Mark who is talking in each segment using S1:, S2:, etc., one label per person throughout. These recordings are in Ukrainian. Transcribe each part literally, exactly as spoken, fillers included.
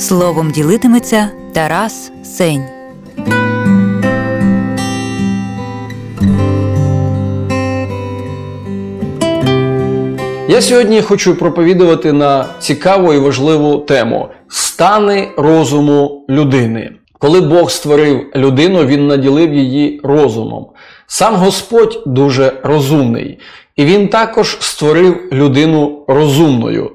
S1: Словом ділитиметься Тарас Сень.
S2: Я сьогодні хочу проповідувати на цікаву і важливу тему – стани розуму людини. Коли Бог створив людину, Він наділив її розумом. Сам Господь дуже розумний. І Він також створив людину розумною.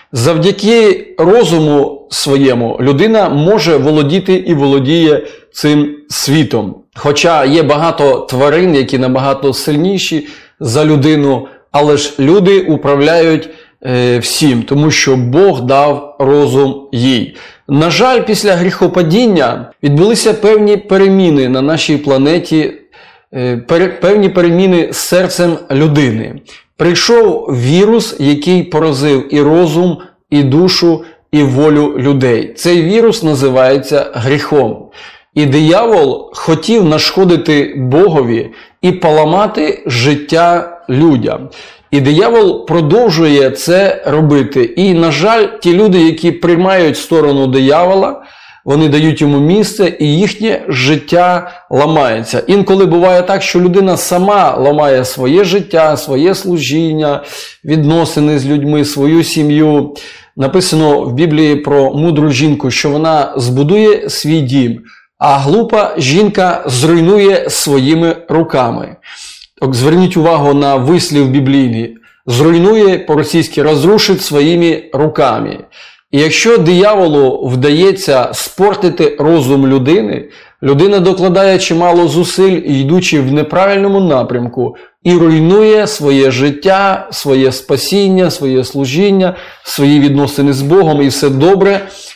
S2: Завдяки розуму своєму людина може володіти і володіє цим світом. Хоча є багато тварин, які набагато сильніші за людину, але ж люди управляють е, всім, тому що Бог дав розум їй. На жаль, після гріхопадіння відбулися певні переміни на нашій планеті, е, пер, певні переміни з серцем людини. Прийшов вірус, який поразив і розум, і душу, і волю людей. Цей вірус називається гріхом. І диявол хотів нашкодити Богові і поламати життя людям. І диявол продовжує це робити. І, на жаль, ті люди, які приймають сторону диявола, вони дають йому місце, і їхнє життя ламається. Інколи буває так, що людина сама ламає своє життя, своє служіння, відносини з людьми, свою сім'ю. Написано в Біблії про мудру жінку, що вона збудує свій дім, а глупа жінка зруйнує своїми руками. Зверніть увагу на вислів біблійний. Зруйнує, по-російськи, розрушить своїми руками. І якщо дияволу вдається спортити розум людини, людина докладає чимало зусиль, йдучи в неправильному напрямку, і руйнує своє життя, своє спасіння, своє служіння, свої відносини з Богом і все добре,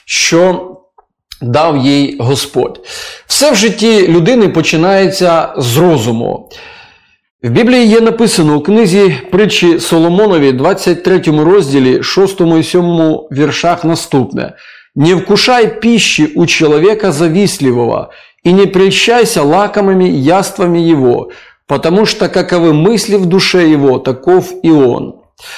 S2: що дав їй Господь. Все в житті людини починається з розуму. В Біблії є написано у книзі притчі Соломонові, двадцять третьому розділі, шостому і сьомому віршах наступне. «Не вкушай пищи у человека завистливого, и не прельщайся лакомыми яствами его, потому что каковы мысли в душе его, таков и он».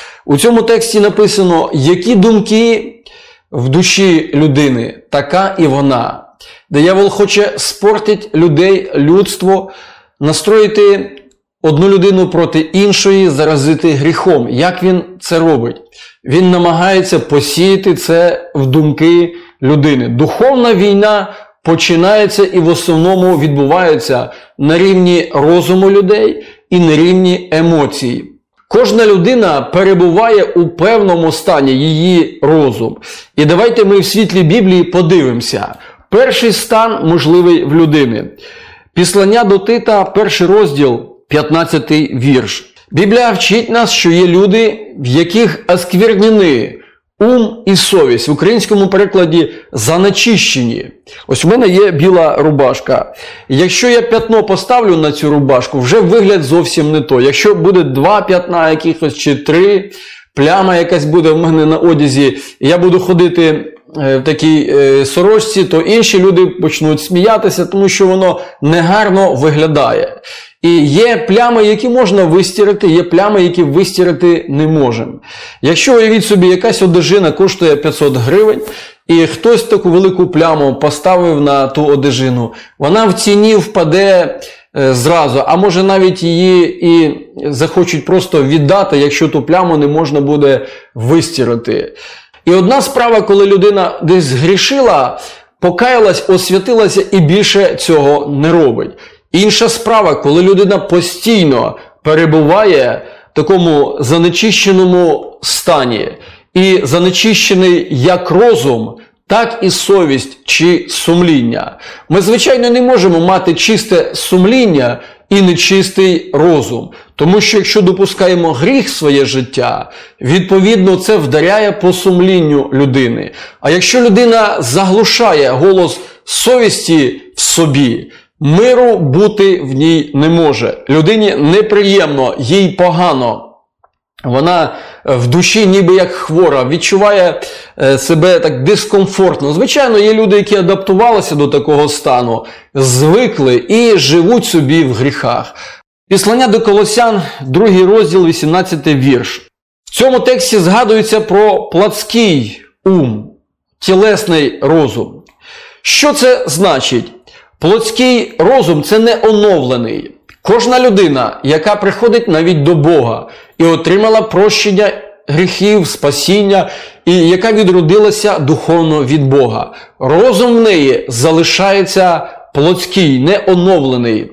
S2: У цьому тексті написано, які думки в душі людини, така і вона. Диявол хоче спортити людей, людство, настроїти одну людину проти іншої, заразити гріхом. Як він це робить? Він намагається посіяти це в думки людини. Духовна війна починається і в основному відбувається на рівні розуму людей і на рівні емоцій. Кожна людина перебуває у певному стані, її розум. І давайте ми в світлі Біблії подивимося. Перший стан можливий в людини. Післання до Тита, перший розділ, п'ятнадцятий вірш. Біблія вчить нас, що є люди, в яких осквернені ум і совість. В українському перекладі занечищені. Ось у мене є біла рубашка. Якщо я п'ятно поставлю на цю рубашку, вже вигляд зовсім не то. Якщо буде два п'ятна якихось чи три, пляма якась буде в мене на одязі, і я буду ходити в такій сорочці, то інші люди почнуть сміятися, тому що воно негарно виглядає. І є плями, які можна вистирати, є плями, які вистирати не можемо. Якщо, уявіть собі, якась одежина коштує п'ятсот гривень, і хтось таку велику пляму поставив на ту одежину, вона в ціні впаде е, зразу, а може навіть її і захочуть просто віддати, якщо ту пляму не можна буде вистирати. І одна справа, коли людина десь згрішила, покаялась, освятилася і більше цього не робить. Інша справа, коли людина постійно перебуває в такому занечищеному стані, і занечищений як розум, так і совість чи сумління. Ми, звичайно, не можемо мати чисте сумління і нечистий розум. Тому що якщо допускаємо гріх в своє життя, відповідно це вдаряє по сумлінню людини. А якщо людина заглушає голос совісті в собі, миру бути в ній не може. Людині неприємно, їй погано. Вона в душі ніби як хвора, відчуває себе так дискомфортно. Звичайно, є люди, які адаптувалися до такого стану, звикли і живуть собі в гріхах. Післання до Колосян, другий розділ, вісімнадцятий вірш. В цьому тексті згадується про плотський ум. тілесний розум. Що це значить? Плотський розум – це не оновлений. Кожна людина, яка приходить навіть до Бога і отримала прощення гріхів, спасіння, і яка відродилася духовно від Бога, розум в неї залишається плотський, не оновлений.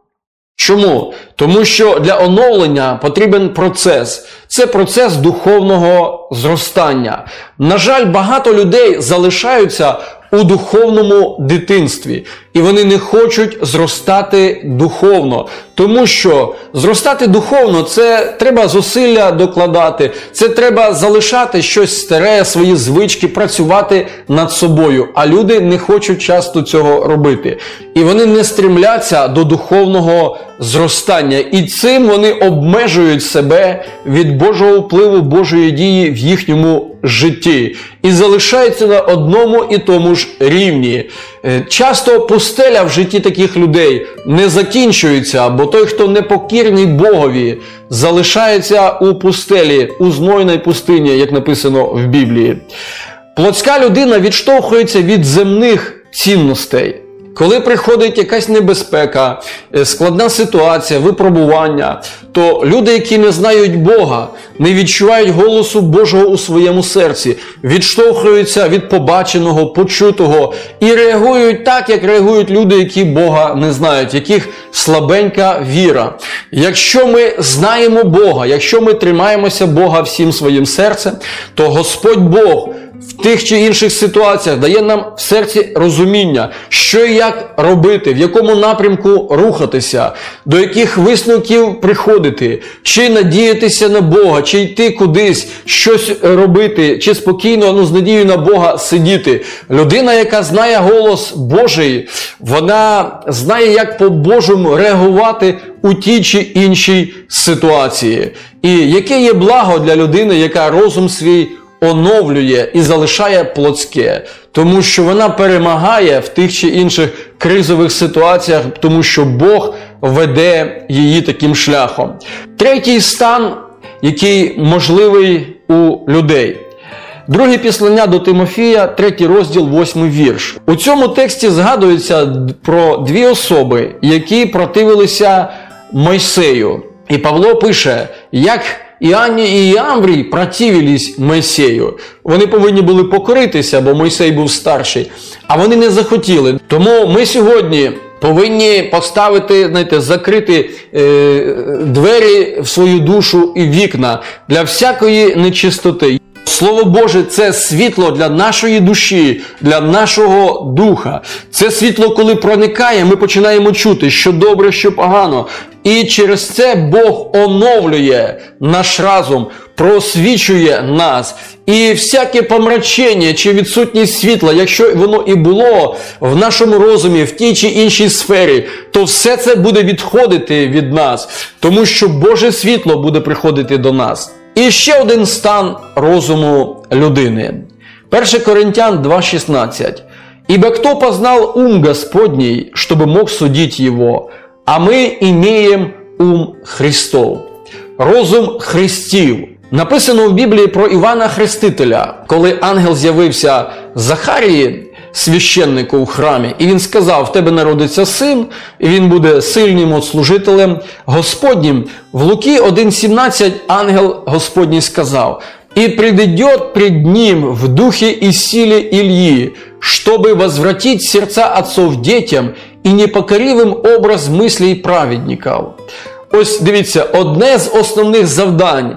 S2: Чому? Тому що для оновлення потрібен процес. Це процес духовного зростання. На жаль, багато людей залишаються у духовному дитинстві. І вони не хочуть зростати духовно. Тому що зростати духовно – це треба зусилля докладати, це треба залишати щось старе, свої звички, працювати над собою. А люди не хочуть часто цього робити. І вони не стрімляться до духовного зростання. І цим вони обмежують себе від Божого впливу, Божої дії в їхньому житті. І залишаються на одному і тому ж рівні. Часто пустеля в житті таких людей не закінчується, бо той, хто непокірний Богові, залишається у пустелі, у знойній пустині, як написано в Біблії. Плотська людина відштовхується від земних цінностей. Коли приходить якась небезпека, складна ситуація, випробування, то люди, які не знають Бога, не відчувають голосу Божого у своєму серці, відштовхуються від побаченого, почутого і реагують так, як реагують люди, які Бога не знають, яких слабенька віра. Якщо ми знаємо Бога, якщо ми тримаємося Бога всім своїм серцем, то Господь Бог в тих чи інших ситуаціях дає нам в серці розуміння, що і як робити, в якому напрямку рухатися, до яких висновків приходити, чи надіятися на Бога, чи йти кудись, щось робити, чи спокійно, ну, з надією на Бога сидіти. Людина, яка знає голос Божий, вона знає, як по-божому реагувати у тій чи іншій ситуації. І яке є благо для людини, яка розум свій оновлює і залишає плотське, тому що вона перемагає в тих чи інших кризових ситуаціях, тому що Бог веде її таким шляхом. Третій стан, який можливий у людей. Друге післання до Тимофія, третій розділ, восьмий вірш. У цьому тексті згадується про дві особи, які противилися Мойсею. І Павло пише, як Іанні і Іамврій противились Мойсею. Вони повинні були покоритися, бо Мойсей був старший, а вони не захотіли. Тому ми сьогодні повинні поставити, знаєте, закрити е, двері в свою душу і вікна для всякої нечистоти. Слово Боже – це світло для нашої душі, для нашого духа. Це світло, коли проникає, ми починаємо чути, що добре, що погано. І через це Бог оновлює наш разум, просвічує нас. І всяке помрачення чи відсутність світла, якщо воно і було в нашому розумі, в тій чи іншій сфері, то все це буде відходити від нас, тому що Боже світло буде приходити до нас. І ще один стан розуму людини. перше Коринтян два шістнадцять. «Ибо кто познал ум Господний, чтобы мог судить его, а мы имеем ум Христов». Розум Христів. Написано в Біблії про Івана Хрестителя, коли ангел з'явився Захарії, священнику в храмі, і він сказав, в тебе народиться син, і він буде сильним служителем Господнім. В Луки один сімнадцять ангел Господній сказав, «И предидет пред ним в духе и силе Ильи, чтобы возвратить сердца отцов детям и непокоривым образ мыслей праведников». Ось дивіться, одне з основних завдань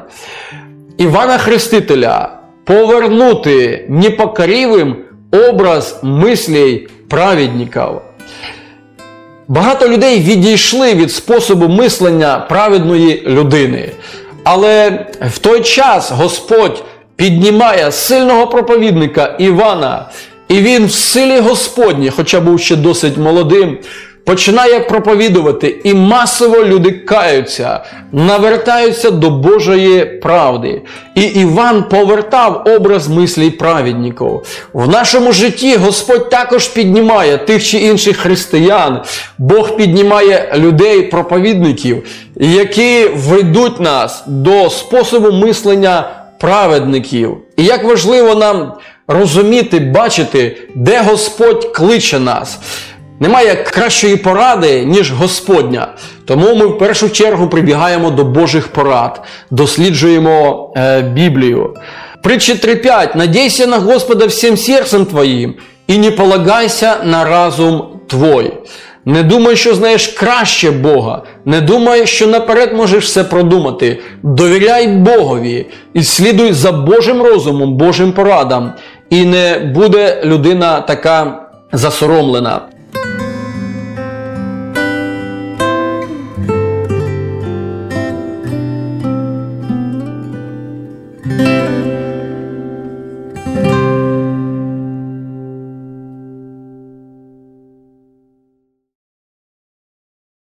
S2: Івана Хрестителя – повернути непокоривим образ мислей праведників. Багато людей відійшли від способу мислення праведної людини. Але в той час Господь піднімає сильного проповідника Івана, і він в силі Господній, хоча був ще досить молодим, починає проповідувати, і масово люди каються, навертаються до Божої правди. І Іван повертав образ мислей праведників. В нашому житті Господь також піднімає тих чи інших християн. Бог піднімає людей, проповідників, які ведуть нас до способу мислення праведників. І як важливо нам розуміти, бачити, де Господь кличе нас. Немає кращої поради, ніж Господня. Тому ми в першу чергу прибігаємо до Божих порад, досліджуємо е, Біблію. Притчі три п'ять. «Надійся на Господа всім серцем твоїм, і не полагайся на разум твой». Не думай, що знаєш краще Бога. Не думай, що наперед можеш все продумати. Довіряй Богові і слідуй за Божим розумом, Божим порадам. І не буде людина така засоромлена.